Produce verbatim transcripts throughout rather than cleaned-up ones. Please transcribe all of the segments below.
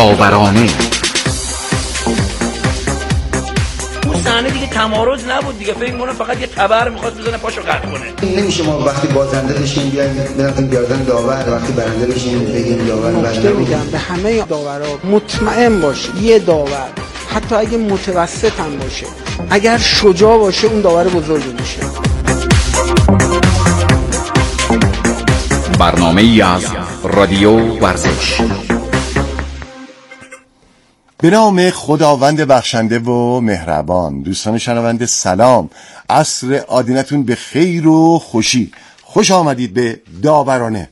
داورانه. صحنه دیگه تمارض نبود دیگه، فکر کنم فقط یه تبر می‌خواست بزنه پاشو قطع کنه. نمیشه ما وقتی بازنده بشیم بیایم بنظرم گردن داور، وقتی برنده بشیم بگیم داور. نکته میگم به همه داورا مطمئن باش یه داور حتی اگه متوسط هم باشه اگر شجاع باشه اون داور بزرگی میشه. برنامه‌ای از رادیو ورزش. به نام خداوند بخشنده و مهربان. دوستان شنونده سلام، عصر آدینتون به خیر و خوشی. خوش آمدید به داورانه.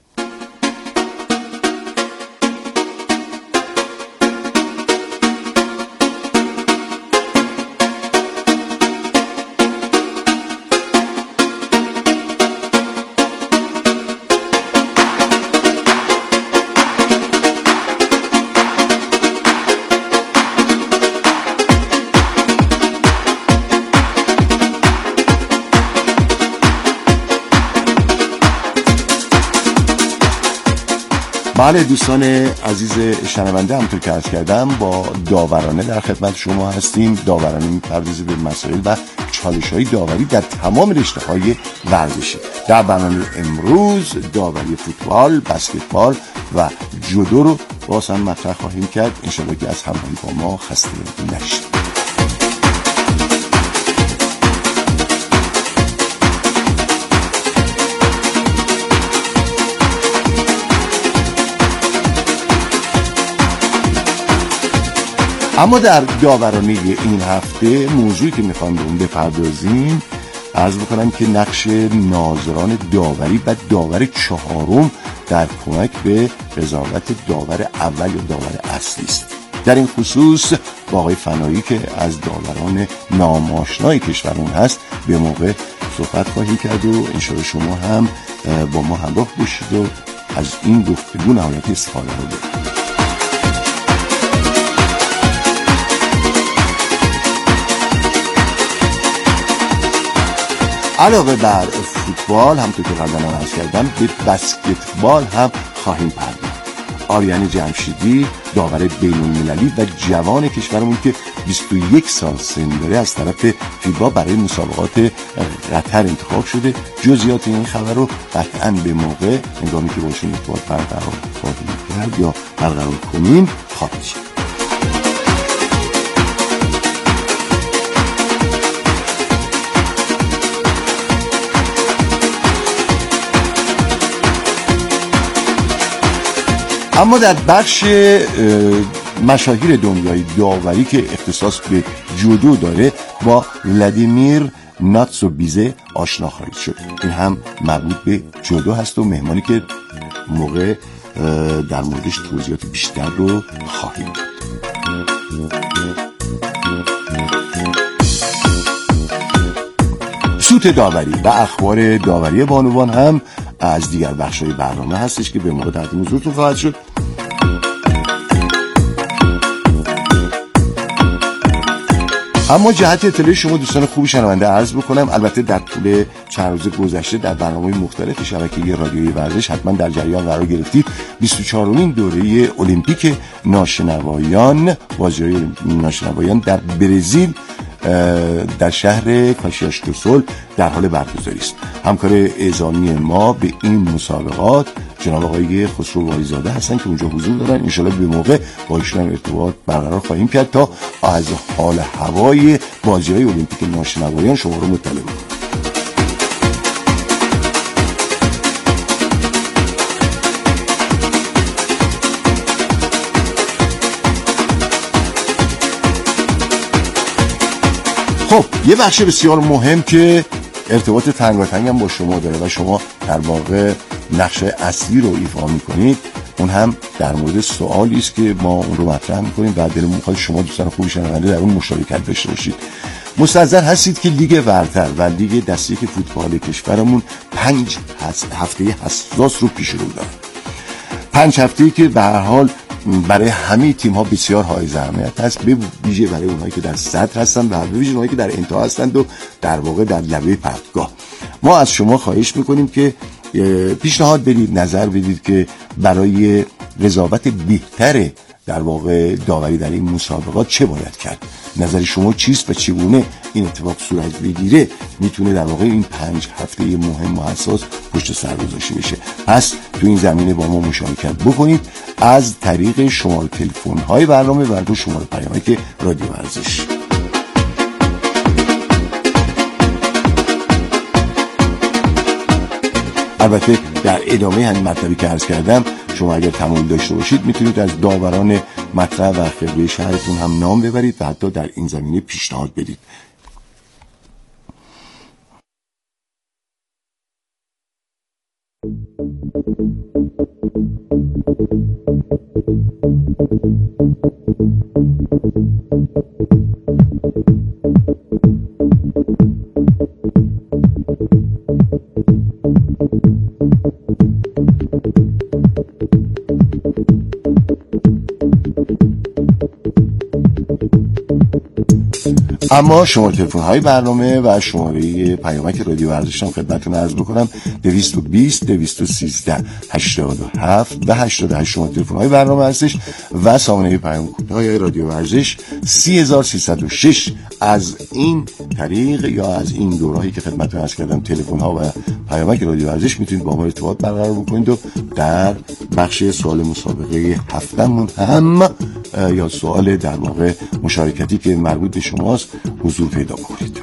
بله دوستان عزیز شنونده، همونطور که عرض کردم با داورانه در خدمت شما هستیم. داورانه می‌پردازه به مسائل و چالش‌های داوری در تمام رشته‌های ورزشی. در برنامه امروز داوری فوتبال، بسکتبال و جودو رو باز هم مطرح خواهیم کرد. انشالله که از همراهی با ما خسته نشید. اما در داورانه این هفته موضوعی که میخوام به اون بپردازیم، عرض بکنم که نقش ناظران داوری و داور چهارم در کمک به قضاوت داور اول یا داور اصلی است. در این خصوص با آقای فنایی که از داوران ناماشنای کشورمون هست به موقع صحبت خواهیم کرد و انشاءالله شما هم با ما همراه باشید و از این گفتگو نهایت استفاده رو بکنید. علاوه بر فوتبال، همونطور که قبلا عرض کردم، به بسکتبال هم خواهیم پرداخت. آریان جمشیدی داور بین‌المللی و جوان کشورمون که بیست و یک سال سن داره از طرف فیبا برای مسابقات قطر انتخاب شده. جزئیات این خبر رو قطعاً به موقع هنگامی که باشون ارتباط برقرار خواهیم کرد یا برقرار کنیم خواهید شد. اما در بخش مشاهیر دنیای داوری که اختصاص به جودو داره با ولادیمیر ناتسوبیزه آشنا خواهید شد. این هم مربوط به جودو هست و مهمانی که موقع در موردش توضیحات بیشتر رو خواهیم داد. سوت داوری و اخبار داوری بانوان هم از دیگر بخش‌های برنامه هستش که به موقع تقدیم حضورتون خواهد شد. اما جهت اطلاع شما دوستان خوب شنونده عرض بکنم، البته در طول چند روز گذشته در برنامه‌های مختلف شبکه رادیویی ورزش حتما در جریان قرار گرفتید. بیست و چهارمین دوره المپیک ناشنوایان، بازی‌های ناشنوایان در برزیل در شهر کاشیاش دو سول در حال برگزاری است. همکار اعزامی ما به این مسابقات جناب آقای خسرو واریزاده هستن که اونجا حضور دارن. انشالله به موقع با ایشون ارتباط برقرار خواهیم کرد تا از حال هوای بازی‌های المپیک ناشنوایان شما رو مطلع کنیم. خب یه بخش بسیار مهم که ارتباط تنگاتنگ هم با شما داره و شما در واقع نقش اصلی رو ایفا میکنید، اون هم در مورد سوالی است که ما اون رو مطرح میکنیم و دلمون میخواد شما دوستان خوب شنونده در اون مشارکت داشته باشید. مستحضر هستید که لیگ برتر و لیگ دسته که فوتبال کشورمون پنج هفته حساس رو پیش رو داره. پنج هفته‌ای که به هر حال برای همه تیم ها بسیار حائز اهمیت هست، به ویژه برای اونهایی که در صدر هستن و به ویژه اونهایی که در انتها هستند و در واقع در لبه پرتگاه. ما از شما خواهش میکنیم که پیشنهاد بدید، نظر بدید که برای قضاوت بهتر در واقع داوری در این مسابقات چه باید کرد؟ نظر شما چیست و چگونه این اتفاق صورت بگیره میتونه در واقع این پنج هفته مهم و حساس پشت سر گذاشته بشه؟ پس تو این زمینه با ما مشارکت بکنید از طریق شماره تلفن های برنامه و دو شماره پیامک رادیو ورزش. البته در ادامه همین مطلبی که عرض کردم شما اگر تمایل داشته باشید میتونید از داوران مطرح و خبره شهرتون هم نام ببرید و حتی در این زمینه پیشنهاد بدید. اما شماره تلفن های برنامه و شماره پیامک رادیو ورزش هم خدمتتون عرض بکنم دویست و بیست دویست و سیزده هشتاد و هفت و هشتاد و هشت شماره تلفن های برنامه هستش و سامانه پیام کوتاه رادیو ورزش سی هزار سیصد و شش. از این طریق یا از این دوراهی که خدمتتون عرض کردم تلفن ها و پیامک رادیو ورزش میتونید با ما ارتباط برقرار بکنید و در بخش سوال مسابقه هفتمون هم یا سوال در واقع مشارکتی که مربوط به شماست حضور پیدا کنید.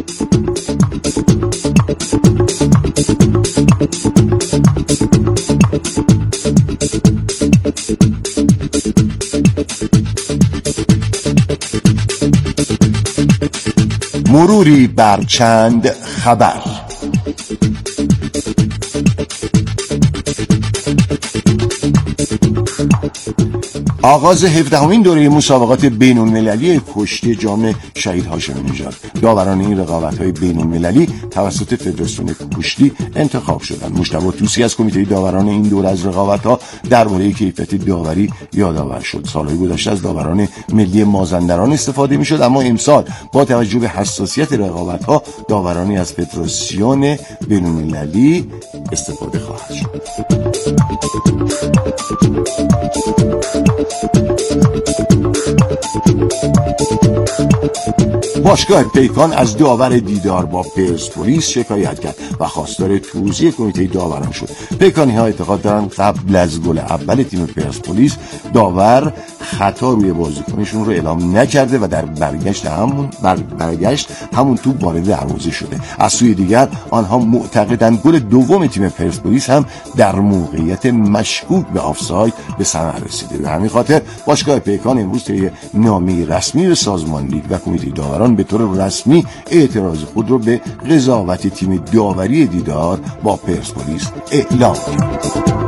مروری بر چند خبر. آغاز هفدهمین دوره مسابقات بین‌المللی کشتی جام شهید هاشمی نژاد. داوران این رقابت‌های بین‌المللی توسط فدراسیون کشتی انتخاب شدند. مجتبی طوسی از کمیته داوران این دوره از رقابت‌ها درباره کیفیت داوری یادآور شد. سال‌های گذشته از داوران ملی مازندران استفاده می‌شد، اما امسال با توجه به حساسیت رقابت‌ها داورانی از فدراسیون بین‌المللی استفاده خواهد شد. باشگاه پیکان از داور دیدار با پرسپولیس شکایت کرد و خواستار توزیع کمیته داوران شد. پیکانی ها اعتقاد دارند قبل از گل اول تیم پرسپولیس داور خطا روی بازیکنشون رو اعلام نکرده و در برگشت همون بر برگشت همون توپ وارد دروازه شده. از سوی دیگر آنها معتقدند گل دوم تیم پرسپولیس هم در موقعیت مشکوک به آفساید به ثمر رسیده. به همین خاطر باشگاه پیکان امروز طی نامه رسمی به سازمان لیگ و کمیته داوران به طور رسمی اعتراض خود رو به قضاوت تیم داوری دیدار با پرسپولیس اعلام کرد.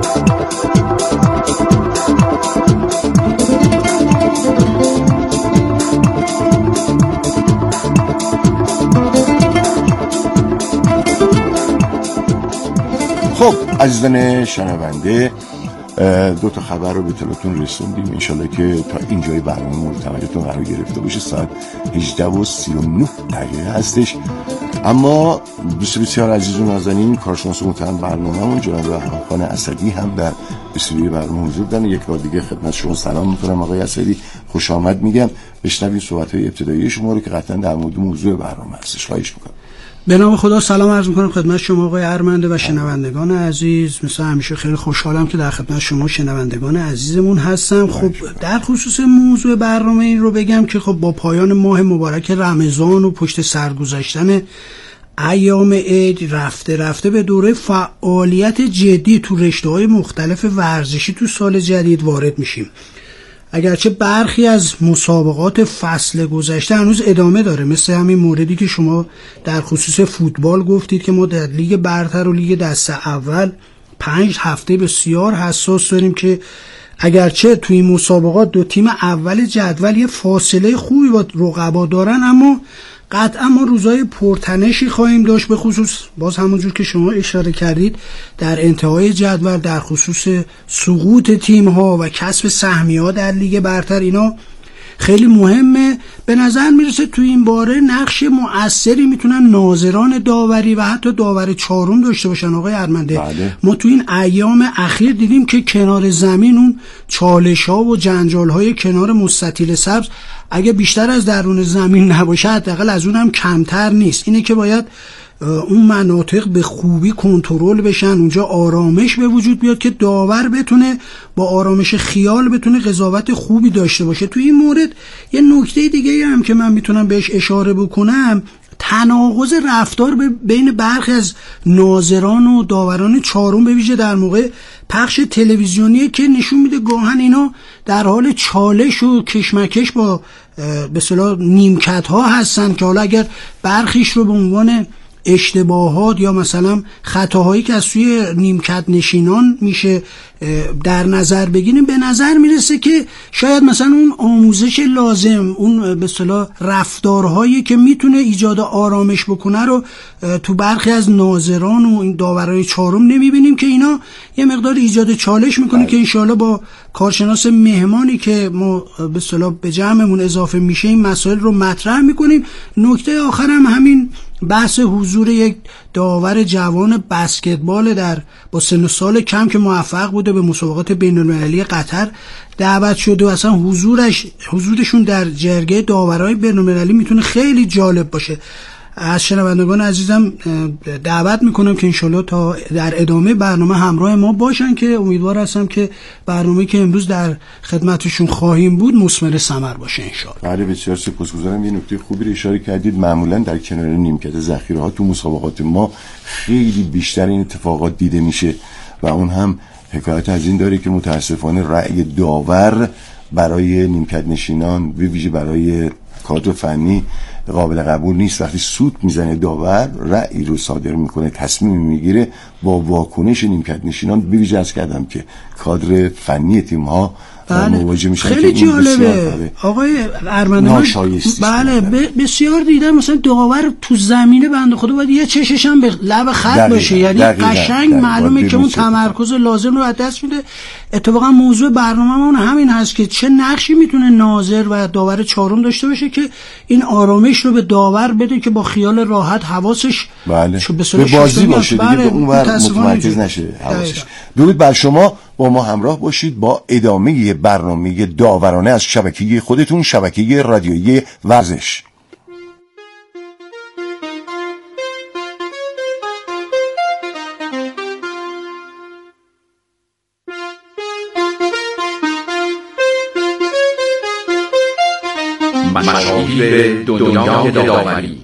خب عزیزان شنونده، دو تا خبر رو به اطلاعتون رسوندیم. انشالله که تا اینجای برنامه مورد توجهتون قرار گرفته باشه. ساعت هجده و سی و نه دقیقه هستش. اما بسیار بسیار عزیز و نازنین، کارشناس محترم برنامه‌مون جناب رحمت‌خان اسدی هم در استودیوی برنامه حضور دارن. یک بار دیگه خدمت شما سلام می‌کنم آقای اسدی، خوش آمد میگم. بشنوید صحبت‌های ابتدایی شما رو که قطعاً در مورد موضوع برنامه هستش. خواهش می‌کنم. به نام خدا سلام عرض میکنم خدمت شما آقای ارمنده و شنوندگان عزیز. مثل همیشه خیلی خوشحالم که در خدمت شما شنوندگان عزیزمون هستم. خب در خصوص موضوع برنامه این رو بگم که خب با پایان ماه مبارک رمضان و پشت سر گذاشتن ایام عید رفته رفته به دوره فعالیت جدی تو رشته‌های مختلف ورزشی تو سال جدید وارد میشیم. اگرچه برخی از مسابقات فصل گذشته هنوز ادامه داره، مثل همین موردی که شما در خصوص فوتبال گفتید که ما در لیگ برتر و لیگ دسته اول پنج هفته بسیار حساس داریم که اگرچه توی این مسابقات دو تیم اول جدول یه فاصله خوبی با رقبا دارن، اما قطعا ما روزای پرتنشی خواهیم داشت، به خصوص باز همونجور که شما اشاره کردید در انتهای جدول در خصوص سقوط تیم ها و کسب سهمیه ها در لیگ برتر. اینا خیلی مهمه. به نظر میرسه تو این باره نقش مؤثری میتونن ناظران داوری و حتی داور چهارم داشته باشن. آقای ارمنده بله. ما تو این ایام اخیر دیدیم که کنار زمین اون چالش ها و جنجال های کنار مستطیل سبز اگه بیشتر از درون زمین نباشه حداقل از اون هم کمتر نیست. اینه که باید اون مناطق به خوبی کنترل بشن، اونجا آرامش به وجود بیاد که داور بتونه با آرامش خیال بتونه قضاوت خوبی داشته باشه. تو این مورد یه نکته دیگه هم که من میتونم بهش اشاره بکنم، تناقض رفتار بین برخی از ناظران و داوران چهارم به ویژه در موقع پخش تلویزیونی که نشون میده گاهن اینا در حال چالش و کشمکش با به اصطلاح نیمکت ها هستن که حالا اگر برخیش رو به عنوان اشتباهات یا مثلا خطاهایی که از سوی نیمکت نشینان میشه در نظر بگیریم، به نظر میرسه که شاید مثلا اون آموزش لازم، اون به اصطلاح رفتارهایی که میتونه ایجاد آرامش بکنه رو تو برخی از ناظران و این داورای چهارم نمیبینیم که اینا یه مقدار ایجاد چالش میکنه که انشاءالله با کارشناس مهمانی که ما به اصطلاح به جمعمون اضافه میشه این مسائل رو مطرح میکنیم. نکته آخرم همین بحث حضور یک داور جوان بسکتبال در با سن و سال کم که موفق بوده به مسابقات بین‌المللی قطر دعوت شده و اصلا حضورش حضورشون در جرگه داورای بین‌المللی میتونه خیلی جالب باشه. از شنوندگان عزیزم دعوت میکنم که انشالله تا در ادامه برنامه همراه ما باشن که امیدوار هستم که برنامه که امروز در خدمتشون خواهیم بود مثمر ثمر باشه انشالله. بله بسیار سپاسگزارم. یه نکته خوبی رو اشاره کردید. معمولا در کنار نیمکت ذخیره ها تو مسابقات ما خیلی بیشتر این اتفاقات دیده میشه و اون هم حکایت از این داره که متاسفانه رأی داور برای نیمکت نشینان به ویژه برای کادر فنی قابل قبول نیست. وقتی سود میزنه داور رأی رو صادر میکنه، تصمیم میگیره، با واکنش نیمکت نشینان به ویژه از کردم که کادر فنی تیم ها مواجه میشن. خیلی جالبه آقای ارمنده. بله بسیار دیدم مثلا داور تو زمینه بنده خدا باید یه چشش هم به لب خط باشه، یعنی قشنگ معلومه که اون تمرکز لازم رو از دست میده. اتفاقا موضوع برنامه‌مون همین هست که چه نقشی میتونه ناظر و داور چهارم داشته باشه که این آرامش رو به داور بده که با خیال راحت حواسش بله. به بازی باشه دیگه، به اون ور متمرکز نشه حواسش. درود بر شما، با ما همراه باشید با ادامه برنامه داورانه از شبکه خودتون، شبکه رادیویی ورزش. مشاهیر دنیای داوری.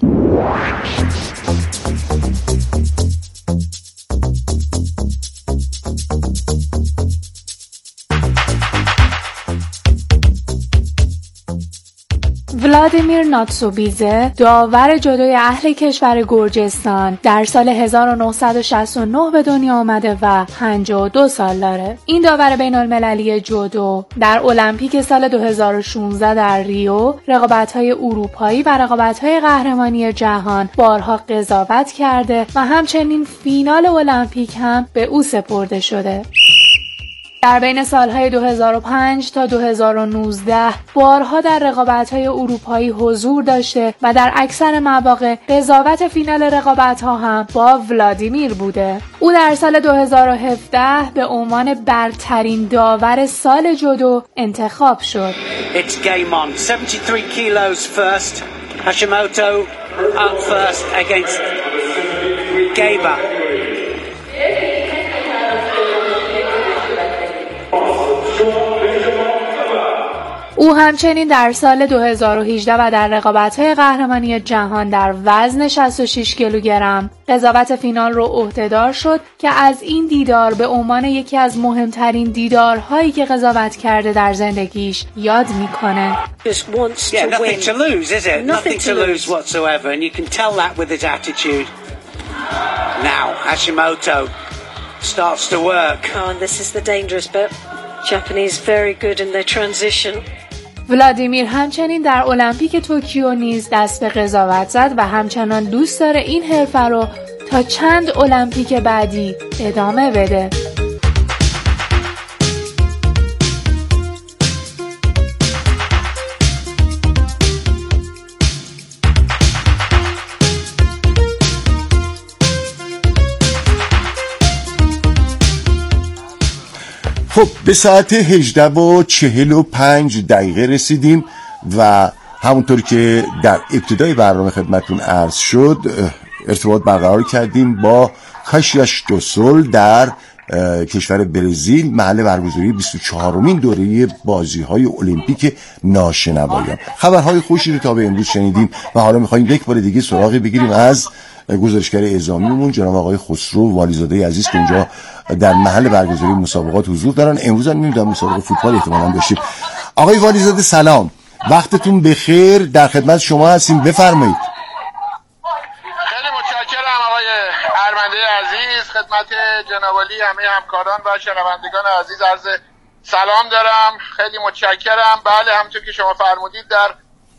ولادیمیر ناتسوبیزه، داور جودوی اهل کشور گرجستان، در سال هزار و نهصد و شصت و نه به دنیا آمده و پنجاه و دو سال داره. این داور بین‌المللی جودو در المپیک سال دو هزار و شانزده در ریو، رقابت‌های اروپایی و رقابت‌های قهرمانی جهان بارها قضاوت کرده و همچنین فینال المپیک هم به او سپرده شده. در بین سالهای دو هزار و پنج تا دو هزار و نوزده بارها در رقابت‌های اروپایی حضور داشته و در اکثر مواقع قضاوت فینال رقابت‌ها هم با ولادیمیر بوده. او در سال دو هزار و هفده به عنوان برترین داور سال جودو انتخاب شد. It's game on. seventy-three kilos first. Hashimoto up first against Gaba. او همچنین در سال دو هزار و هجده و در رقابت‌های قهرمانی جهان در وزن شصت و شش کیلوگرم قضاوت فینال رو عهده‌دار شد که از این دیدار به عنوان یکی از مهمترین دیدارهایی که قضاوت کرده در زندگیش یاد میکنه. Yeah, nothing to lose, is it? Nothing to lose whatsoever, and you can tell that with his attitude. Now, Hashimoto starts to work. Oh, and this is the dangerous bit. Japanese very good in their transition. ولادیمیر همچنین در المپیک توکیو نیز دست به قضاوت زد و همچنان دوست داره این حرفه رو تا چند المپیک بعدی ادامه بده. خب به ساعت هجده و چهل و پنج دقیقه رسیدیم و همونطور که در ابتدای برنامه خدمتون عرض شد ارتباط برقرار کردیم با کاشیاش دو سول در کشور برزیل، محل برگزاری بیست و چهارمین دوره بازی‌های المپیک ناشنوایان. خبرهای خوشی رو تا به امروز شنیدیم و حالا می‌خوایم یک بار دیگه سراغی بگیریم از گزارشگر اعزامیمون جناب آقای خسرو والیزاده عزیز که اونجا در محل برگزاری مسابقات حضور دارن. امروز هم می‌بینیم مسابقه فوتبال احتمالاً داشتیم. آقای والیزاده سلام، وقتتون بخیر، در خدمت شما هستیم، بفرمایید. خیلی متشکرم آقای ارمنده عزیز، خدمت جناب عالی همه همکاران و شنوندگان عزیز عرض سلام دارم. خیلی متشکرم. بله همونطور که شما فرمودید در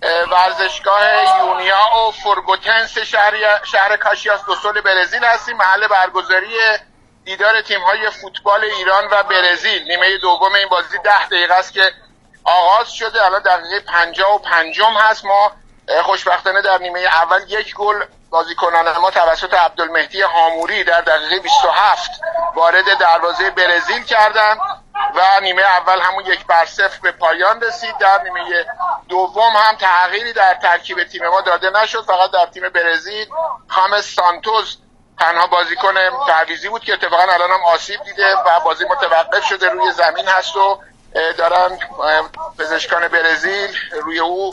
ورزشگاه یونیا و فورگوتنس شهر شهر کاشیاس دو سول برزیل هستیم، محل برگزاری دیدار تیم‌های فوتبال ایران و برزیل. نیمه دوم این بازی ده دقیقه است که آغاز شده، الان دقیقه پنجاه و پنجم هست. ما خوشبختانه در نیمه اول یک گل بازیکنان ما توسط عبدالمهدی هاموری در دقیقه بیست و هفت وارد دروازه برزیل کردند و نیمه اول همون یک بر صفر به پایان رسید. در نیمه دوم هم تغییری در ترکیب تیم ما داده نشد، فقط در تیم برزیل خامس سانتوس تنها بازیکن تعویضی بود که اتفاقا الان هم آسیب دیده و بازی متوقف شده، روی زمین هست و دارن پزشکان برزیل روی او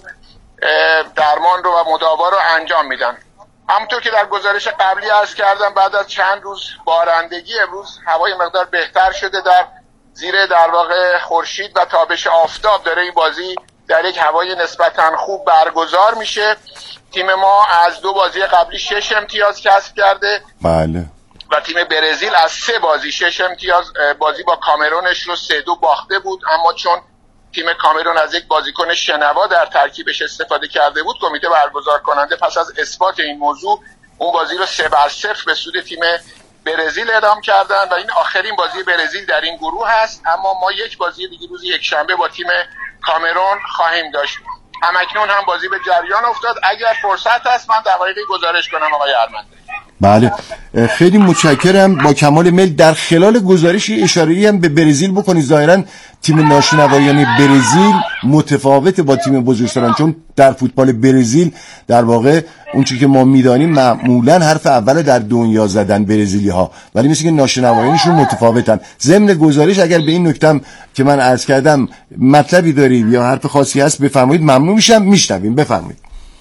درمان رو و مداوا رو انجام میدن. همونطور که در گزارش قبلی عرض کردم بعد از چند روز بارندگی امروز هوای مقدار بهتر شده، در زیر در واقع خورشید و تابش آفتاب داره این بازی در یک هوای نسبتاً خوب برگزار میشه. تیم ما از دو بازی قبلی شش امتیاز کسب کرده. بله. و تیم برزیل از سه بازی شش امتیاز، بازی با کامرونش رو سه دو باخته بود، اما چون تیم کامرون از یک بازیکن شنوا در ترکیبش استفاده کرده بود، کمیته برگزار کننده پس از اثبات این موضوع اون بازی رو سه بر صفر به سود تیم برزیل اعلام کردن و این آخرین بازی برزیل در این گروه هست. اما ما یک بازی دیگه روز یک شنبه با تیم کامرون خواهیم داشت. همکنون هم بازی به جریان افتاد. اگر فرصت هست من دقایقی گزارش کنم آقای ارمنده. بله خیلی متشکرم. با کمال میل در خلال گزارش اشاره‌ای هم به برزیل بکنید. ظاهراً تیم ناشنوایان برزیل متفاوت با تیم بزرگسالان، چون در فوتبال برزیل در واقع اون چیزی که ما میدانیم معمولاً حرف اول در دنیا زدن برزیلی ها، ولی مثل که ناشنوایانشون متفاوتن. ضمن گزارش اگر به این نکته که من عرض کردم مطلبی دارید یا حرف خاصی هست بفرمایید، ممنون میشم. میشنویم، بفرمایید.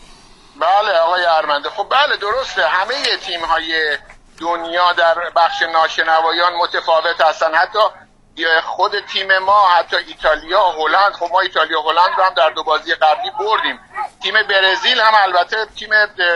بله آقای ارمنده، خب بله درسته، همه تیم‌های دنیا در بخش ناشنوایان متفاوت هستن. حتی خود تیم ما، حتی ایتالیا و هلند، خب ما ایتالیا و هلند رو هم در دو بازی قبلی بردیم. تیم برزیل هم البته تیم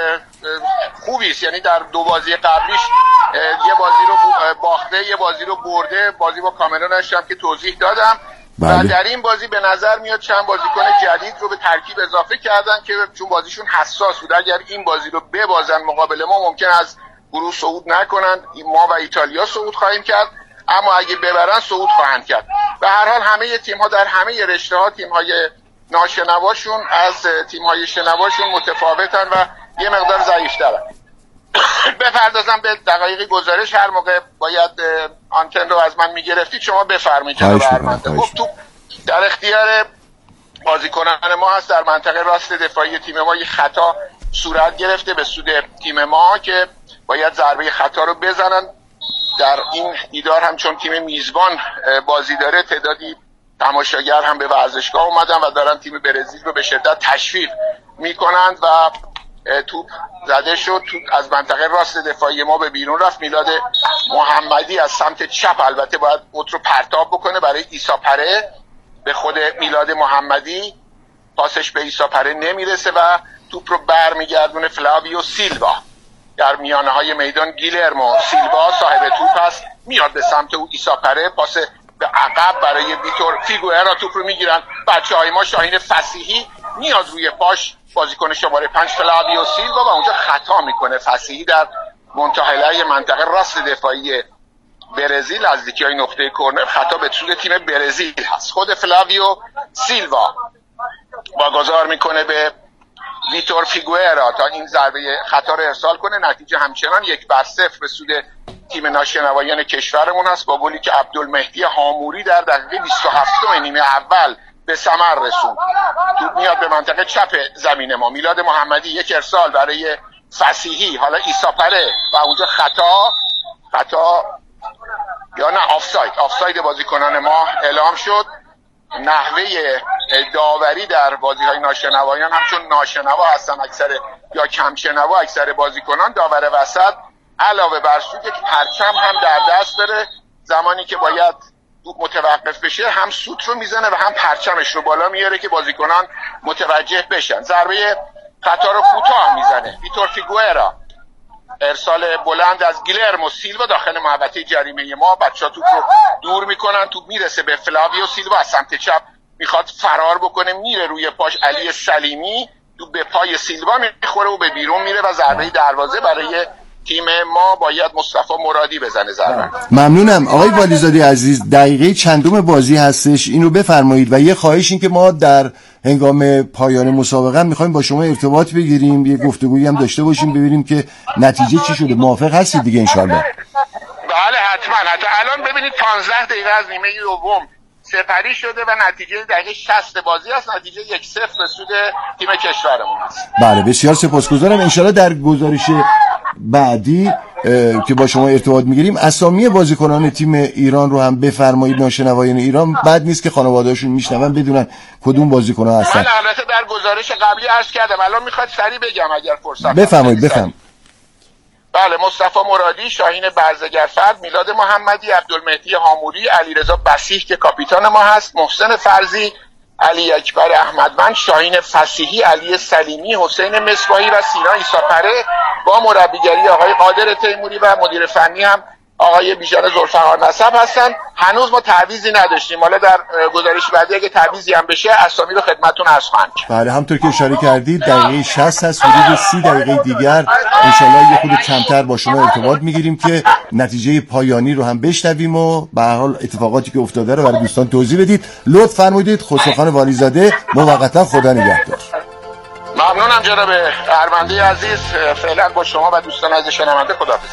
خوبی است، یعنی در دو بازی قبلیش یه بازی رو باخته، یه بازی رو برده. بازی با کامرونش هم که توضیح دادم. بله. و در این بازی به نظر میاد چند بازیکن جدید رو به ترکیب اضافه کردن که چون بازیشون حساس بود، اگر این بازی رو ببازن مقابل ما ممکن از گروه صعود نکنن. ما و ایتالیا صعود خواهیم کرد، اما اگه ببرن صعود خواهند کرد. به هر حال همه تیم ها در همه رشته ها تیم های ناشنواشون از تیم های شنواشون متفاوتن و یه مقدار ضعیف‌ترن. بپردازم به دقایقی گزارش. هر موقع باید آنتن رو از من میگرفتید شما بفرمایید جناب ارمنده. خب تو در اختیار بازیکنان ما هست. در منطقه راست دفاعی تیم ما یه خطا صورت گرفته به سود تیم ما که باید ضربه خطا رو بزنن. در این دیدار هم چون تیم میزبان بازی داره تعدادی تماشاگر هم به ورزشگاه اومدن و دارن تیم برزیل رو به شدت تشویق میکنند و توپ زده شد. توپ از منطقه راست دفاعی ما به بیرون رفت. میلاد محمدی از سمت چپ البته باید اوت رو پرتاب بکنه برای عیسی پره، به خود میلاد محمدی، پاسش به عیسی پره نمیرسه و توپ رو برمیگردونه فلاویو سیلوا. در میانه های میدان گیلرمو سیلوا صاحب توپ است، میاد به سمت او عیسی پره، پاس به عقب برای ویتور فیگوئرا. توپ رو میگیرن بچهای ما. شاهین فصیحی میاد روی پاش، بازیکن شماره پنج فلاویو سیلوا، و اونجا خطا میکنه فصیحی در منتهی منطقه راست دفاعی برزیل نزدیکی نقطه کرنر. خطا به سود تیم برزیل هست. خود فلاویو سیلوا واگذار میکنه به ویتور فیگوئرا تا این ضربه خطا رو ارسال کنه. نتیجه همچنان یک بر صفر به سود تیم ناشنوایان کشورمون هست با گلی که عبدالمهدی هاموری در دقیقه بیست و هفتم نیمه اول به ثمر رسوند. توپ میاد به منطقه چپ زمین ما. میلاد محمدی یک ارسال برای فسیحی، حالا ایساپره و اونجا خطا خطا یا نه آفساید آفساید بازیکنان ما اعلام شد. نحوه داوری در بازی‌های ناشنوایان هم چون ناشنوا هستن اکثر یا کمشنوا اکثر بازیکنان، داور وسط علاوه بر سود یک پرچم هم در دست داره، زمانی که باید متوقف بشه هم سوت رو میزنه و هم پرچمش رو بالا میاره که بازیکنان متوجه بشن. ضربه خطا رو کوتاه میزنه ویتور فیگوئرا، ارسال بلند از گیلرمو سیلوا داخل محوطه جریمه ما. بچه‌ها توپ رو دور میکنن، توپ میرسه به فلاویو سیلوا از سمت چپ، میخواد فرار بکنه، میره روی پاش علی سلیمی، توپ به پای سیلوا میخوره و به بیرون میره و ضربه دروازه برای تیم ما باید مصطفی مرادی بزنه ضربه. ممنونم آقای والیزاده عزیز. دقیقه چندم بازی هستش اینو بفرمایید و یه خواهش این که ما در هنگام پایان مسابقه میخوایم با شما ارتباط بگیریم، یه گفتگویی هم داشته باشیم ببینیم که نتیجه چی شده. موافق هستید دیگه انشالله؟ بله حتما. حتی الان ببینید پانزده دقیقه از نیمه دوم سپری شده و نتیجه دقیقه شصت بازی است، نتیجه یک صفر به سود تیم کشورمون است. بله بسیار سپاسگزارم. انشالله در گزارش بعدی که با شما ارتباط میگیریم اسامی بازیکنان تیم ایران رو هم بفرمایید. ناشنوایان ایران بد نیست که خانواده‌هاشون میشنون بدونن کدوم بازیکن‌ها هستن. من البته در گزارش قبلی عرض کردم، الان میخواد سریع بگم اگر فرصت بفرمایید. بفرمایید. بله، مصطفی مرادی، شاهین برزگرفرد، میلاد محمدی، عبدالمهدی هاموری، علیرضا بسیح که کاپیتان ما هست، محسن فرزی، علی اکبر احمدمند، شاهین فسیحی، علی سلیمی، حسین مصباحی و سینا ایساپره با مربیگری آقای قادر تیموری و مدیر فنی هم آقای بیژن ذوالفقار نسب هستن. هنوز ما تعویضی نداشتیم، حالا در گزارش بعدی اگه تعویضی هم بشه اسامی رو خدمتتون عرض خواهم کرد. بله همونطور که اشاره کردید دقیقه شصت هست، حدود سی دقیقه دیگر انشالله یه خود کمتر با شما ارتباط میگیریم که نتیجه پایانی رو هم بشنویم و به هر حال اتفاقاتی که افتاده رو برای دوستان توضیح بدید. لطف فرمایید. خسروخان والیزاده، موقتا خدا نگهدار. ممنونم جناب ارمنده عزیز. فعلا با شما و دوستان عزیز شنونده خداحافظ.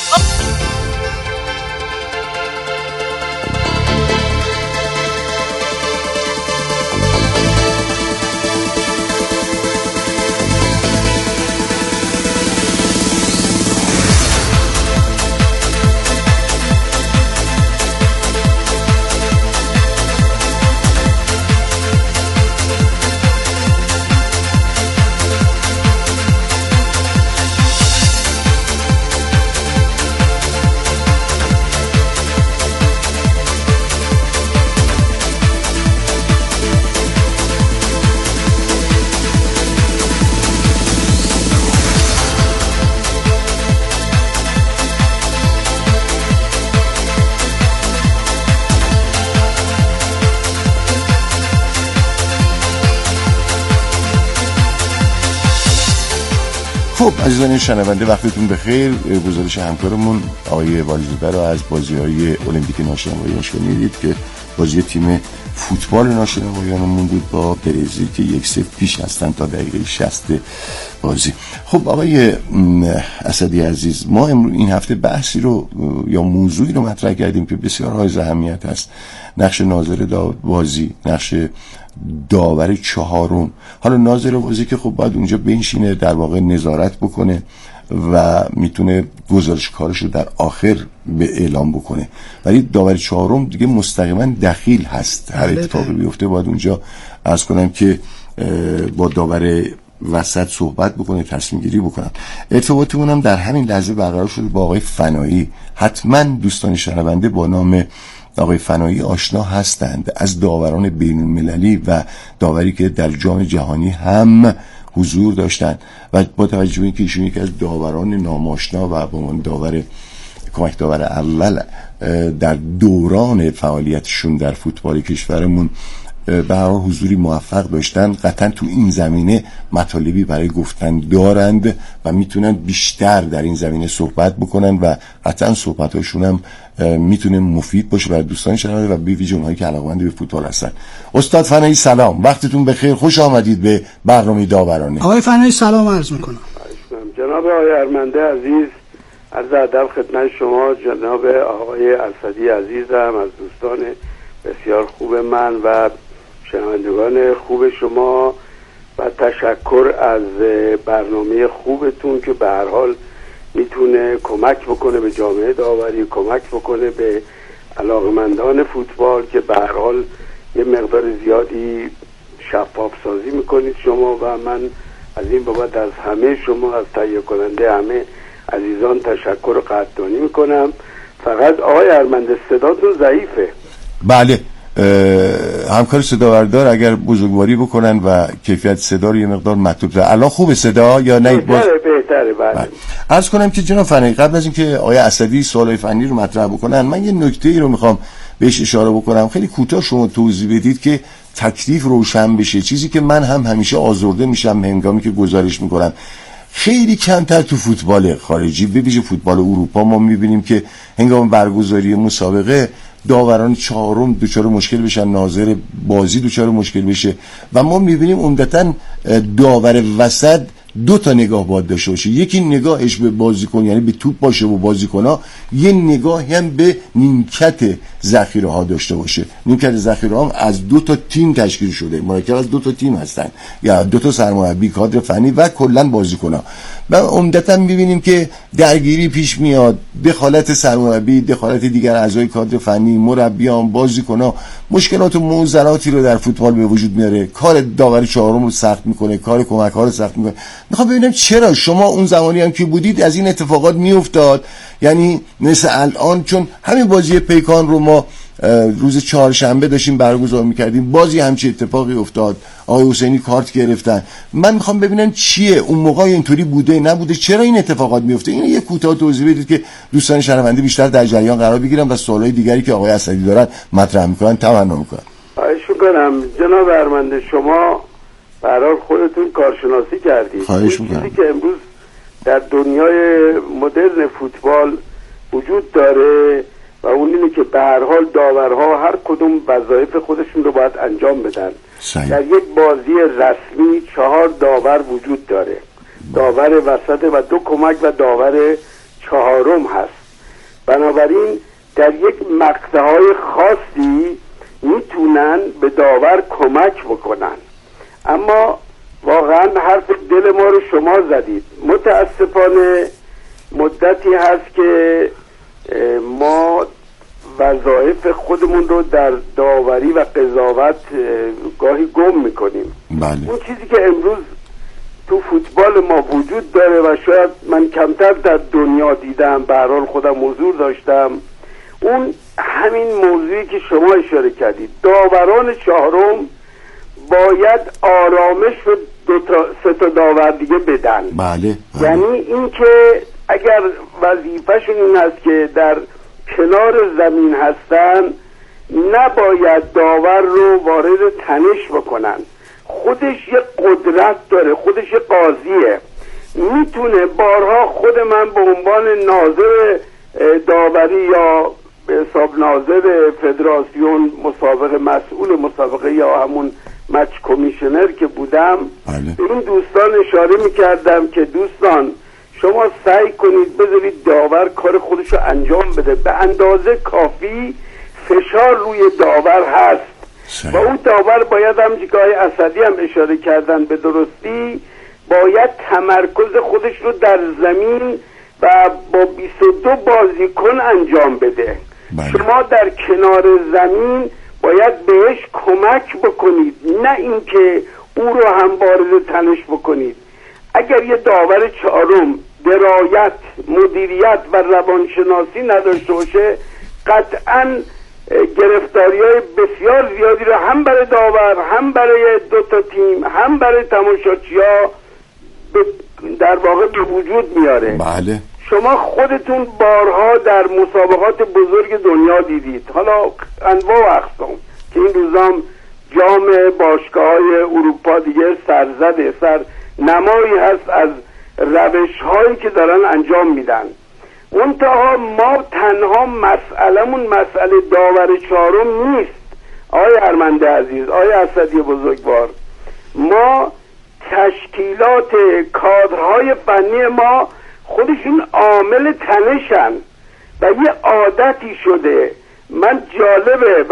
خب عزیزان شنونده وقتتون بخیر. گزارش همکارمون آقای والیزاده رو از بازی‌های المپیک ناشنوایان شنیدید که بازی تیم فوتبال ناشنوایانمون بود با برزیل که یک صفر پیش هستن تا دقیقه شصت بازی. خب آقای اسدی عزیز، ما امروز این هفته بحثی رو یا موضوعی رو مطرح کردیم که بسیار حائز اهمیت است، نقش ناظر بازی، نقش داور چهارم. حالا ناظر بازی که خب باید اونجا بنشینه در واقع نظارت بکنه و میتونه گزارش کارش رو در آخر به اعلام بکنه، ولی داور چهارم دیگه مستقیما دخیل هست. هر اتفاقی بیفته باید اونجا عرض کنم که با داور وسط صحبت بکنه، تصمیم گیری بکنن. ارتباطمون هم در همین لحظه برقرار شده با آقای فنایی. حتما دوستان شنونده با نام آقای فنایی آشنا هستند، از داوران بین المللی و داوری که در جام جهانی هم حضور داشتند و با توجه به اینکه ایشون یکی از داوران ناماشنا و به عنوان داور کمک داور اول در دوران فعالیتشون در فوتبال کشورمون به هر حال حضوری موفق داشتن، قطعا تو این زمینه مطالبی برای گفتن دارند و میتونن بیشتر در این زمینه صحبت بکنن و قطعا صحبتاشون هم میتونه مفید باشه برای دوستان شنونده و به ویژه اونهایی که علاقه‌مند به فوتبال هستن. استاد فنایی سلام، وقتتون بخیر، خوش آمدید به برنامه داورانه. آقای فنایی سلام عرض میکنم. جناب آقای ارمنده عزیز، عرض ادب خدمت شما جناب آقای اسدی عزیزم، از دوستان بسیار خوب من و شنوندگان خوب شما، و تشکر از برنامه خوبتون که به هر حال میتونه کمک بکنه به جامعه داوری، کمک بکنه به علاقمندان فوتبال که به هر حال یه مقدار زیادی شفاف سازی میکنید شما، و من از این بابت از همه شما، از تهیه کننده همه عزیزان تشکر و قدردانی میکنم. فقط آقای ارمنده صداتون ضعیفه. بله، همکار صداوردار اگر بزرگواری بکنن و کیفیت صدا رو یه مقدار مطلوب تر. الان خوبه صدا یا نه؟ بهتره باز... بهتره بله. عرض کنم که جناب فنی، قبل از اینکه آقای اسدی سوالای فنی رو مطرح بکنن، من یه نکته‌ای رو میخوام بهش اشاره بکنم. خیلی کوتاه شما توضیح بدید که تکلیف روشن بشه، چیزی که من هم همیشه آزرده میشم هنگامی که گزارش میکنم. خیلی کمتر تو فوتبال خارجی، به ویژه فوتبال اروپا، ما میبینیم که هنگام برگزاری مسابقه داوران چهارم دوچار مشکل بشن، ناظر بازی دوچار مشکل بشه، و ما میبینیم عمدتاً داور وسط دو تا نگاه باید داشته باشه. یکی نگاهش به بازیکن، یعنی به توپ باشه و بازیکن‌ها، یه نگاهی هم به نیمکت ذخیره ها داشته باشه. نیمکت ذخیره ها از دو تا تیم تشکیل شده، مرکب از دو تا تیم هستن، یا دو تا سرمربی، کادر فنی و کلا بازیکن‌ها. و عمدتاً می‌بینیم که درگیری پیش میاد، دخالت سرمربی، دخالت دیگر اعضای کادر فنی، مربیان، بازیکن‌ها، مشکلات و معضلاتی رو در فوتبال به وجود میاره. کار داور چهارم رو سخت میکنه، کار کمک‌ها رو سخت میکنه. میخوام ببینم چرا شما اون زمانی هم که بودید از این اتفاقات میافتاد؟ یعنی مثل الان، چون همین بازی پیکان رو ما روز چهارشنبه داشتیم برگزار میکردیم، بازی همچین اتفاقی افتاد، آقای حسینی کارت گرفتن. من میخوام ببینم چیه اون موقع اینطوری بوده نبوده، چرا این اتفاقات میفته؟ اینو یه کوتاه توضیح بدید که دوستان شنونده بیشتر در جریان قرار بگیرن و سوالای دیگری که آقای اسدی دارن مطرح میکنن تمنا میکنن. خواهش میکنم جناب ارمنده، شما برای خودتون کارشناسی کردید. خواهش میکنم. چیزی که امروز در دنیای مدرن فوتبال وجود داره و اون اینه که به هر حال داورها هر کدوم وظایف خودشون رو باید انجام بدن. صحیح. در یک بازی رسمی چهار داور وجود داره، داور وسط و دو کمک و داور چهارم هست. بنابراین در یک مقطعهای خاصی میتونن به داور کمک بکنن. اما واقعا حرف دل ما رو شما زدید. متاسفانه مدتی هست که ما وظایف خودمون رو در داوری و قضاوت گاهی گم میکنیم. بله. اون چیزی که امروز تو فوتبال ما وجود داره و شاید من کمتر در دنیا دیدم، به هر حال خودم حضور داشتم، اون همین موضوعی که شما اشاره کردید، داوران چهارم باید آرامش به دو تا سه تا داور دیگه بدن. بله, بله. یعنی این که اگر وظیفه‌شون این هست که در کنار زمین هستن، نباید داور رو وارد تنش بکنن. خودش یه قدرت داره، خودش یه قاضیه، میتونه بارها خود من به عنوان ناظر داوری یا به حساب ناظر فدراسیون مسابقه، مسئول مسابقه یا همون مچ کمیشنر که بودم، بله. این دوستان اشاره میکردم که دوستان شما سعی کنید بذارید داور کار خودش رو انجام بده. به اندازه کافی فشار روی داور هست سعی. و اون داور باید همچنین که آقای اسدی هم اشاره کردن به درستی، باید تمرکز خودش رو در زمین و با بیست و دو بازیکن انجام بده. بله. شما در کنار زمین باید بهش کمک بکنید، نه اینکه او رو هم وارد تنش بکنید. اگر یه داور چهارم درایت، مدیریت و روانشناسی نداشته باشه، قطعاً گرفتاری‌های بسیار زیادی رو هم برای داور، هم برای دو تا تیم، هم برای تماشاچی‌ها در واقع به وجود میاره. بله. شما خودتون بارها در مسابقات بزرگ دنیا دیدید، حالا انواع و اقسام، که این روزام جام باشگاه‌های اروپا دیگه سرزده، سر نمایی هست از روش‌هایی که دارن انجام میدن. منتها ما تنها مسئله‌مون مسئله داور چهارم نیست آقای ارمنده عزیز، آقای اسدی بزرگوار. ما تشکیلات کادرهای فنی ما خودشون عامل تنشن و یه عادتی شده. من جالبه